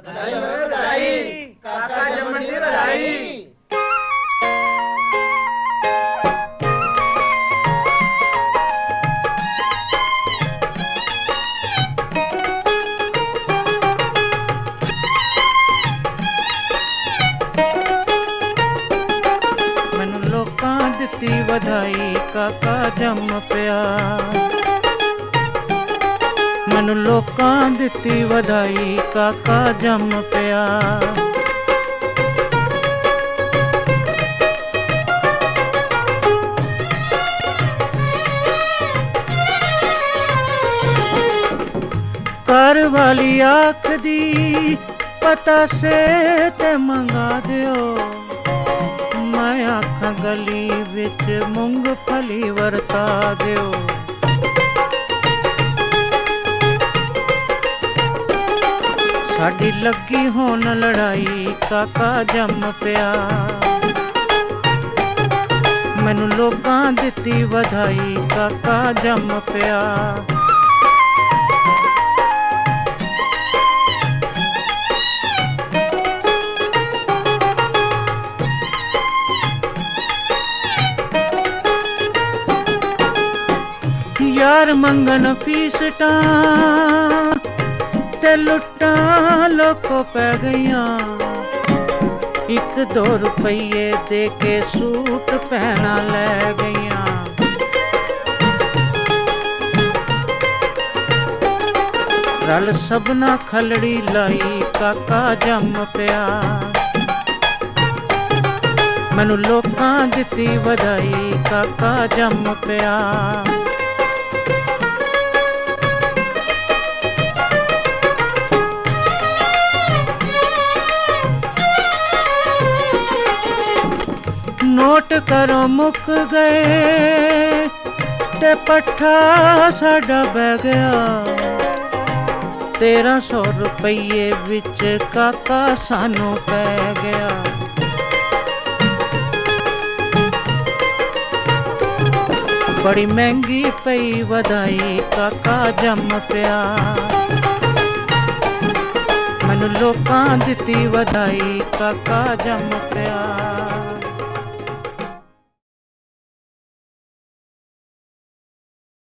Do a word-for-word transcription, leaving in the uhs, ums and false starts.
बधाई में बधाई, काका जम्मन दी बधाई। मैनू लोकां दित्ती बधाई काका जम पिया, मैनू लोकां दित्ती बधाई काका जम पिया। घर वाली आखदी पता से ते मंगा दियो, मैं आखां गली विच मूंगफली वरता दियो। साडी लगी होन लड़ाई काका जम पिया, मैनू लोकां दित्ती बधाई काका जम पिया। यार मंगन फीसटां ते लुट्टां लोको पै गईयां, एक दो रुपये दे के सूट पहना लै गईयां। रल सबना खलड़ी लाई काका जम पिया, मैनू लोकां दित्ती बधाई काका जम पिया। नोट करो मुक गए ते पट्ठा साडा बह गया, तेरह सौ रुपये विच काका सानू पै गया। बड़ी महंगी पई बधाई काका जम पिया, मैनू लोकां दित्ती बधाई काका जम पिया।